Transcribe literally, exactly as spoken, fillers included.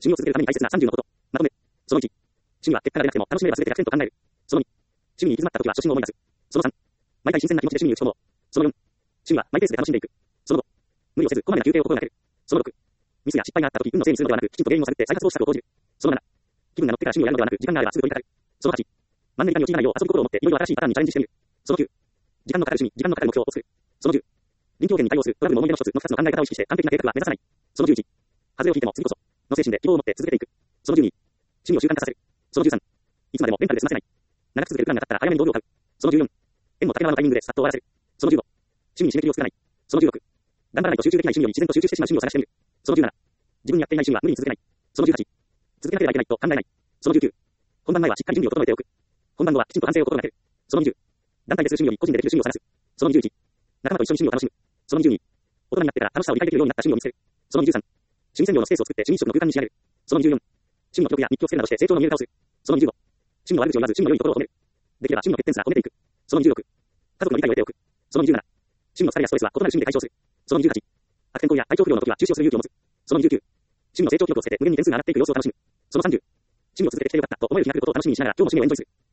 味を続けるために大切なさんじゅうのこと。まとめ。そのいち。趣味は結果が出なくても楽しめれば全てがひゃくパーセント考える。そのに。趣味に行き詰まった時は初心を思い出す。そのさん。毎回新鮮な気持ちで趣味に打ち込もう。そのよん。趣味はマイペースで楽しんでいく。そのご。無理をせずこまめな休憩を心がける。そのろく。ミスや失敗があった時運のせいにするのではなく、きちんと原因を探って再発防止策を講じる。そのなな。気分が乗ってから趣味をやるのではなく、時間があればすぐ取り掛かる。そのはち。マンネリ化に陥らないよう遊ぶ心を持っていろいろ新しいパターンにチャレンジしてみる。そのきゅう。時間のかかる趣味、時間のかかる目標を作る。そのじゅう。臨機応変に対応するトラブルの思い出の一つのふたつの考え方を意識して完璧な計画は目指さない。そのじゅういち。風邪をひいても次こそ。の精神で希望を持って続けていく。そのじゅうに。趣味を習慣化させる。そのじゅうさん。いつまでもレンタルで済ませない。長く続けるプランが立ったら早めに道具を買う。そのじゅうよん。縁も竹縄のタイミングでさっと終わらせる。そのじゅうご。趣味に締め切りを作らない。そのじゅうろく。頑張らないと集中できない趣味より自然と集中してしまう趣味を探してみる。そのじゅうなな。自分にやっていない趣味は無理に続けない。そのじゅうはち。続けなければいけないと考えない。そのじゅうきゅう。本番前はしっかり準備を整えておく。本番後はきちんと反省を心がける。そのにじゅう。団体でする趣味より個人でできる趣味を探す。そのにじゅういち。仲間と一緒に趣味を楽しむ。そのにじゅうに。大人になってから楽しさを理解できるようになった趣味を見つける。そのにじゅうさん。趣味専用のスペースを作って趣味食の空間に仕上げる。そのにじゅうよん。趣味の記録や日記をつけるなどして成長の見える化をする。そのにじゅうご。趣味の悪口を言わず趣味の良いところを褒める。できれば趣味の欠点すら褒めていく。そのにじゅうろく。家族の理解を得ておく。そのにじゅうなな。趣味の疲れやストレスは異なる趣味で解消する。そのにじゅうはち。悪天候や体調不良の時は中止をする勇気を持つ。そのにじゅうきゅう。趣味の成長記録をつけて無限に点数が上がっていく様子を楽しむ。そのさんじゅう。趣味を続けてきてよかったと思える日が来ることを楽しみにしながら今日の趣味をエンジョイする。